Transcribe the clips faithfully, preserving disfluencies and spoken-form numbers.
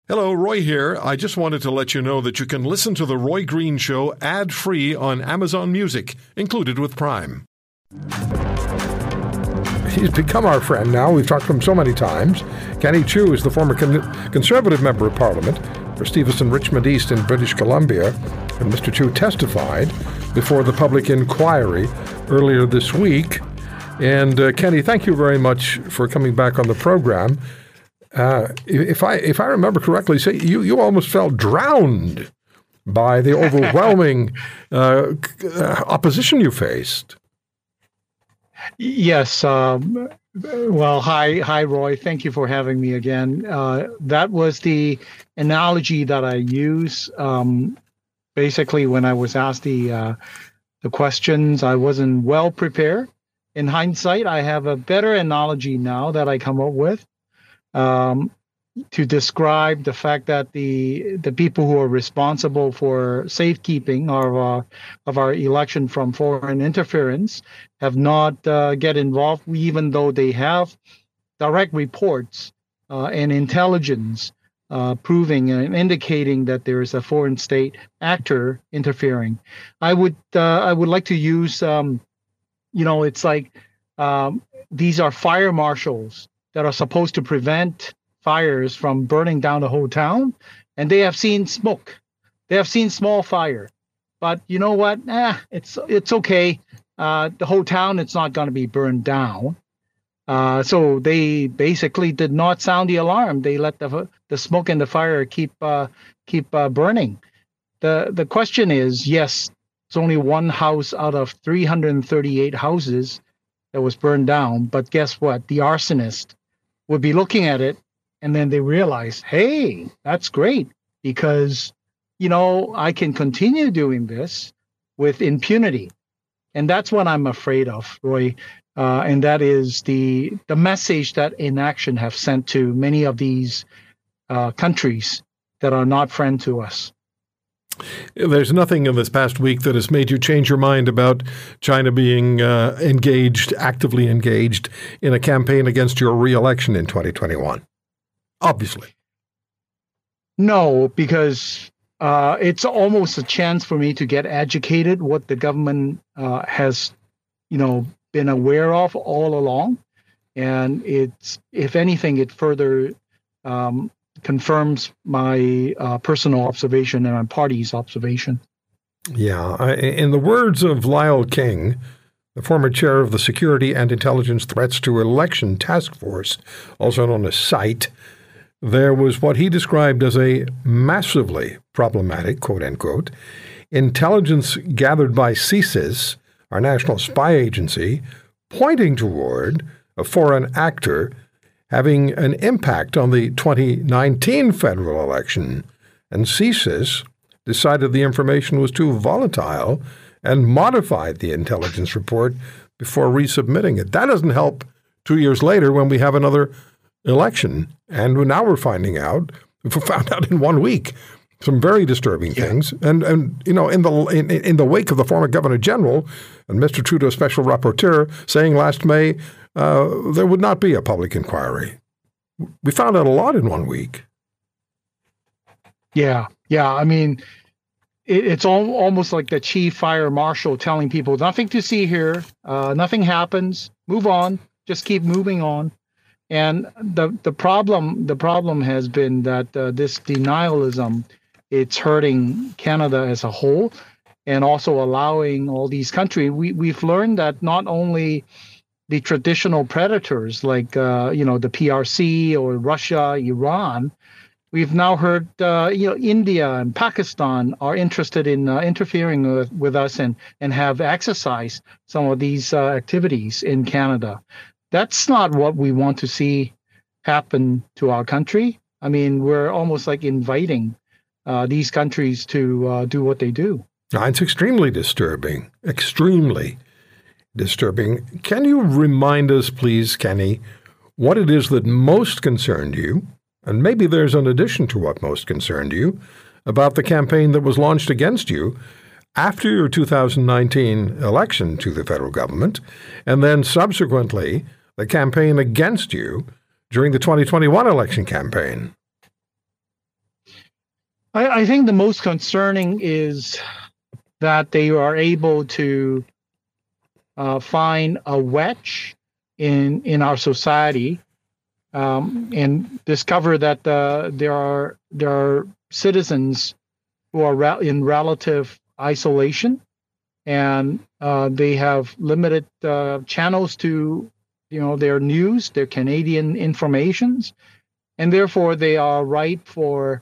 Hello, Roy here. I just wanted to let you know that you can listen to The Roy Green Show ad-free on Amazon Music, included with Prime. He's become our friend now. We've talked to him so many times. Kenny Chiu is the former con- Conservative Member of Parliament for Stevenston Richmond East in British Columbia. And Mister Chiu testified before the public inquiry earlier this week. And uh, Kenny, thank you very much for coming back on the program. Uh, if I if I remember correctly, say you, you almost felt drowned by the overwhelming uh, opposition you faced. Yes. Um, well, hi, hi, Roy. Thank you for having me again. Uh, that was the analogy that I use. Um, basically, when I was asked the uh, the questions, I wasn't well prepared. In hindsight, I have a better analogy now that I come up with. Um, to describe the fact that the the people who are responsible for safekeeping of our, of our election from foreign interference have not uh, get involved, even though they have direct reports uh, and intelligence uh, proving and indicating that there is a foreign state actor interfering. I would uh, I would like to use, um, you know, it's like um, these are fire marshals that are supposed to prevent fires from burning down the whole town, and they have seen smoke. They have seen small fire, but you know what? Eh, it's it's okay. Uh, the whole town, it's not going to be burned down. Uh, so they basically did not sound the alarm. They let the the smoke and the fire keep uh, keep uh, burning. The the question is, yes, it's only one house out of three hundred thirty-eight houses that was burned down, but guess what? The arsonist would be looking at it, and then they realize, hey, that's great, because, you know, I can continue doing this with impunity. And that's what I'm afraid of, Roy. Uh, and that is the the message that inaction have sent to many of these uh, countries that are not friend to us. There's nothing in this past week that has made you change your mind about China being uh, engaged, actively engaged in a campaign against your re-election in twenty twenty-one. Obviously. No, because uh, it's almost a chance for me to get educated what the government uh, has, you know, been aware of all along. And it's, if anything, it further um, confirms my uh, personal observation and my party's observation. Yeah. I, in the words of Lyle King, the former chair of the Security and Intelligence Threats to Election Task Force, also known as SITE, there was what he described as a massively problematic, quote unquote, intelligence gathered by C S I S, our national spy agency, pointing toward a foreign actor having an impact on the twenty nineteen federal election, and C S I S decided the information was too volatile and modified the intelligence report before resubmitting it. That doesn't help two years later when we have another election, and now we're finding out, we found out in one week, some very disturbing yeah. things. And, and you know, in the in, in the wake of the former Governor General and Mister Trudeau's special rapporteur saying last May uh, there would not be a public inquiry. We found out a lot in one week. Yeah, yeah. I mean, it, it's all, almost like the chief fire marshal telling people, nothing to see here, uh, nothing happens, move on, just keep moving on. And the the problem the problem has been that uh, this denialism, it's hurting Canada as a whole, and also allowing all these countries. We we've learned that not only the traditional predators like uh, you know the P R C or Russia, Iran, we've now heard uh, you know India and Pakistan are interested in uh, interfering with, with us and and have exercised some of these uh, activities in Canada. That's not what we want to see happen to our country. I mean, we're almost like inviting uh, these countries to uh, do what they do. It's extremely disturbing, extremely disturbing. Can you remind us, please, Kenny, what it is that most concerned you, and maybe there's an addition to what most concerned you, about the campaign that was launched against you after your two thousand nineteen election to the federal government, and then subsequently the campaign against you during the twenty twenty-one election campaign? I, I think the most concerning is that they are able to uh, find a wedge in in our society, um, and discover that uh, there are there are citizens who are re- in relative isolation, and uh, they have limited uh, channels to, you know, their news, their Canadian informations, and therefore they are ripe for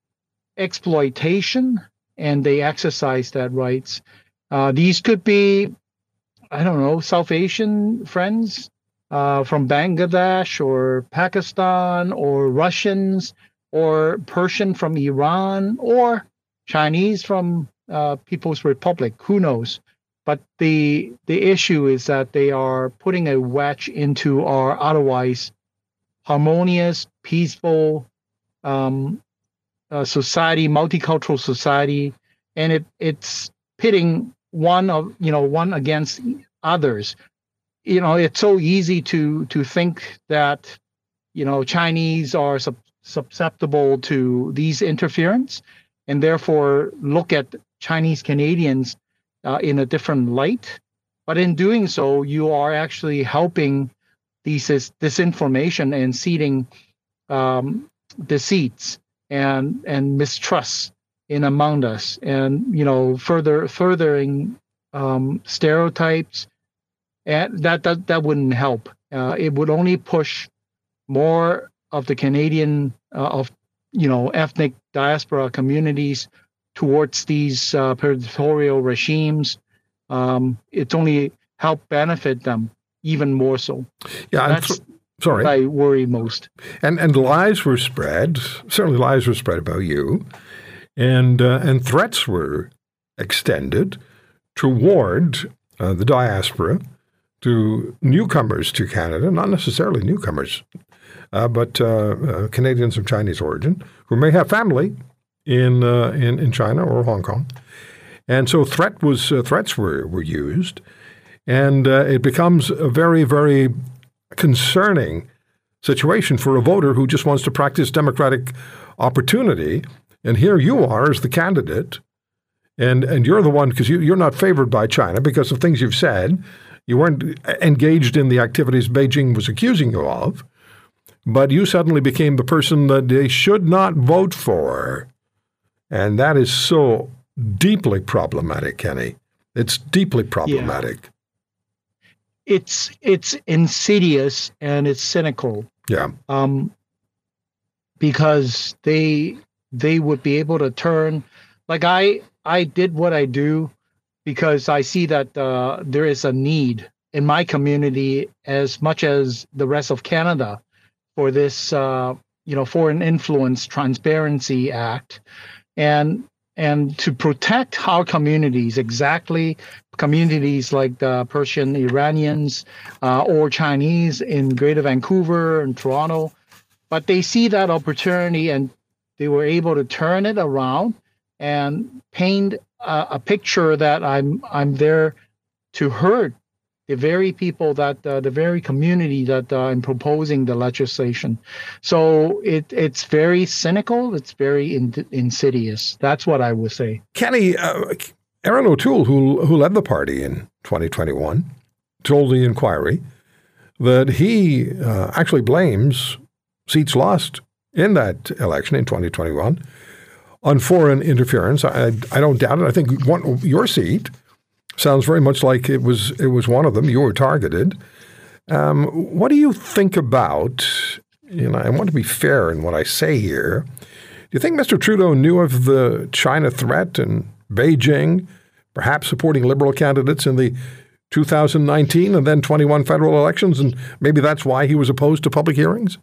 exploitation, and they exercise that rights. Uh, these could be, I don't know, South Asian friends uh, from Bangladesh or Pakistan, or Russians, or Persian from Iran, or Chinese from uh, People's Republic. Who knows? But the the issue is that they are putting a wedge into our otherwise harmonious, peaceful um, uh, society, multicultural society, and it it's pitting one of you know one against others. You know, it's so easy to to think that you know Chinese are sub- susceptible to these interference, and therefore look at Chinese Canadians uh, in a different light. But in doing so, you are actually helping these disinformation and seeding um, deceits and and mistrust in among us, and you know further furthering um, stereotypes, and that that that wouldn't help. Uh, it would only push more of the Canadian uh, of you know ethnic diaspora communities towards these uh, territorial regimes. Um, it's only help benefit them even more so. Yeah, that's th- sorry. what I worry most. And and lies were spread. Certainly, lies were spread about you, and uh, and threats were extended toward uh, the diaspora, to newcomers to Canada, not necessarily newcomers, uh, but uh, uh, Canadians of Chinese origin who may have family in uh, in, in China or Hong Kong. And so threat was uh, threats were, were used, and uh, it becomes a very, very concerning situation for a voter who just wants to practice democratic opportunity. And here you are as the candidate, and and you're the one, because you, you're not favored by China because of things you've said. You weren't engaged in the activities Beijing was accusing you of, but you suddenly became the person that they should not vote for. And that is so deeply problematic, Kenny. It's deeply problematic. Yeah. It's it's insidious and it's cynical. Yeah. Um, because they they would be able to turn, like I I did what I do because I see that uh, there is a need in my community as much as the rest of Canada for this uh, you know Foreign Influence Transparency Act, and and to protect our communities, exactly communities like the Persian Iranians uh, or Chinese in Greater Vancouver and Toronto. But they see that opportunity and they were able to turn it around and paint a, a picture that I'm I'm there to hurt the very people that uh, the very community that uh, I'm proposing the legislation. So it it's very cynical. It's very in, insidious. That's what I would say. Kenny, uh, Erin O'Toole, who who led the party in twenty twenty-one, told the Inquiry that he uh, actually blames seats lost in that election in twenty twenty-one on foreign interference. I, I don't doubt it. I think one, your seat sounds very much like it was it was one of them. You were targeted. Um, what do you think about, you know, I want to be fair in what I say here. Do you think Mister Trudeau knew of the China threat and Beijing perhaps supporting Liberal candidates in the two thousand nineteen and then twenty-one federal elections, and maybe that's why he was opposed to public hearings?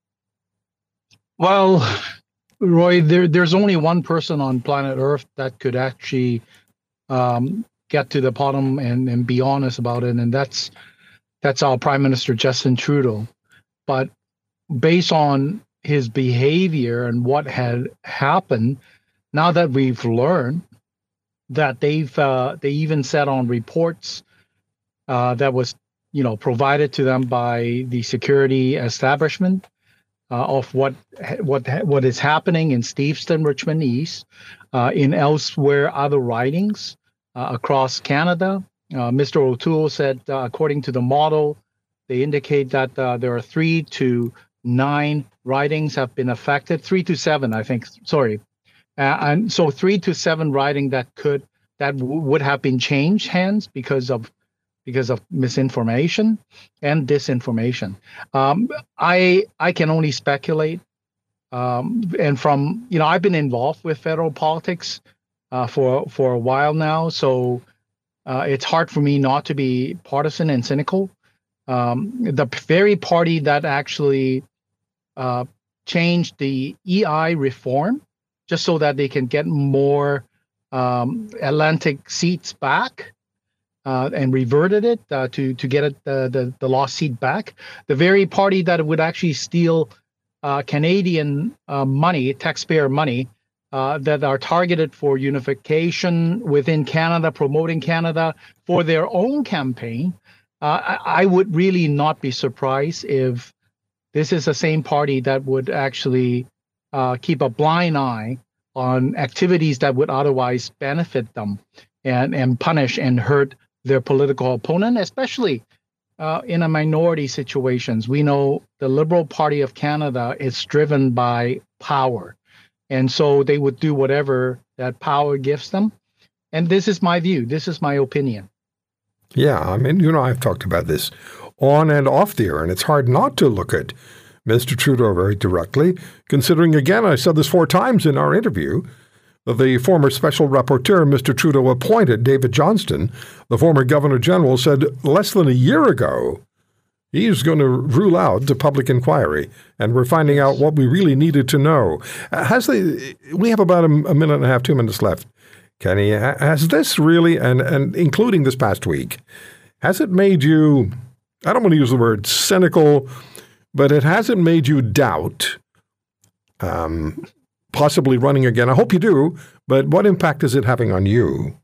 Well, Roy, there, there's only one person on planet Earth that could actually um, get to the bottom and, and be honest about it, and that's that's our Prime Minister Justin Trudeau. But based on his behavior and what had happened, now that we've learned that they've uh, they even said on reports uh, that was you know provided to them by the security establishment uh, of what what what is happening in Steveston, Richmond East, uh, in elsewhere other ridings uh, across Canada. Uh, Mister O'Toole said, uh, according to the model, they indicate that uh, there are three to nine ridings have been affected, three to seven, I think. Sorry, uh, and so three to seven riding that could that w- would have been changed hands because of because of misinformation and disinformation. Um, I I can only speculate, um, and from you know I've been involved with federal politics uh, for for a while now, so uh, it's hard for me not to be partisan and cynical. Um, the very party that actually uh, changed the E I reform just so that they can get more um, Atlantic seats back. Uh, and reverted it uh, to to get it, uh, the the lost seat back. The very party that would actually steal uh, Canadian uh, money, taxpayer money, uh, that are targeted for unification within Canada, promoting Canada for their own campaign. Uh, I, I would really not be surprised if this is the same party that would actually uh, keep a blind eye on activities that would otherwise benefit them and and punish and hurt their political opponent, especially uh, in a minority situations. We know the Liberal Party of Canada is driven by power. And so they would do whatever that power gives them. And this is my view. This is my opinion. Yeah, I mean, you know, I've talked about this on and off the air, and it's hard not to look at Mister Trudeau very directly, considering, again, I said this four times in our interview, the former special rapporteur, Mister Trudeau, appointed, David Johnston, the former Governor General, said less than a year ago he's going to rule out the public inquiry, and we're finding out what we really needed to know. Has the we have about a, a minute and a half, two minutes left. Kenny, has this really, and, and including this past week, has it made you, I don't want to use the word cynical, but it hasn't made you doubt um possibly running again? I hope you do, but what impact is it having on you?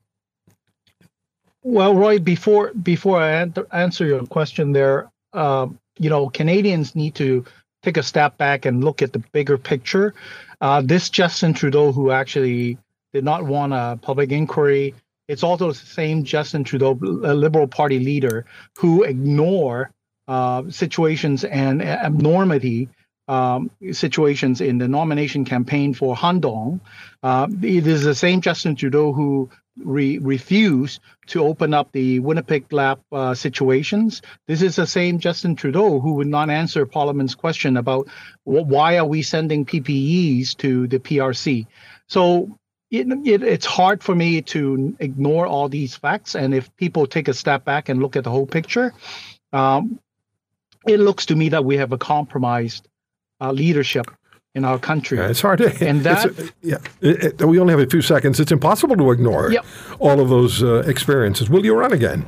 Well, Roy, before before I an- answer your question there, uh, you know, Canadians need to take a step back and look at the bigger picture. Uh, this Justin Trudeau, who actually did not want a public inquiry, it's also the same Justin Trudeau, a Liberal Party leader, who ignore uh, situations and abnormality Um, situations in the nomination campaign for Han Dong. Uh, it is the same Justin Trudeau who re- refused to open up the Winnipeg lab uh, situations. This is the same Justin Trudeau who would not answer Parliament's question about wh- why are we sending P P Es to the P R C. So it, it, it's hard for me to ignore all these facts. And if people take a step back and look at the whole picture, um, it looks to me that we have a compromised Uh, leadership in our country. Yeah, it's hard to, and that, a, yeah, it, it, we only have a few seconds. It's impossible to ignore yep. all of those uh, experiences. Will you run again?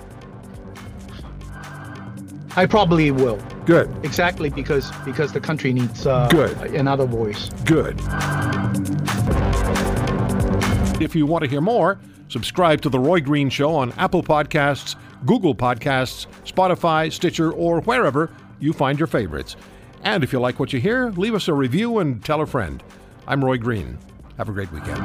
I probably will. Good. Exactly, because because the country needs uh, Good. another voice. Good. If you want to hear more, subscribe to The Roy Green Show on Apple Podcasts, Google Podcasts, Spotify, Stitcher, or wherever you find your favorites. And if you like what you hear, leave us a review and tell a friend. I'm Roy Green. Have a great weekend.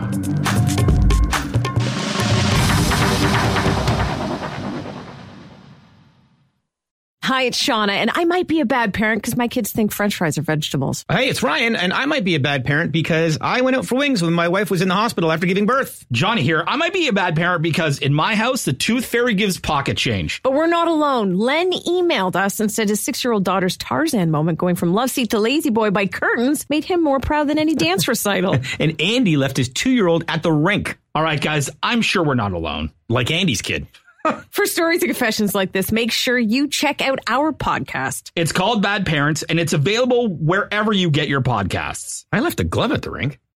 Hi, it's Shauna, and I might be a bad parent because my kids think French fries are vegetables. Hey, it's Ryan, and I might be a bad parent because I went out for wings when my wife was in the hospital after giving birth. Johnny here. I might be a bad parent because in my house, the tooth fairy gives pocket change. But we're not alone. Len emailed us and said his six-year-old daughter's Tarzan moment going from love seat to lazy boy by curtains made him more proud than any dance recital. And Andy left his two-year-old at the rink. All right, guys, I'm sure we're not alone. Like Andy's kid. For stories and confessions like this, make sure you check out our podcast. It's called Bad Parents, and it's available wherever you get your podcasts. I left a glove at the rink.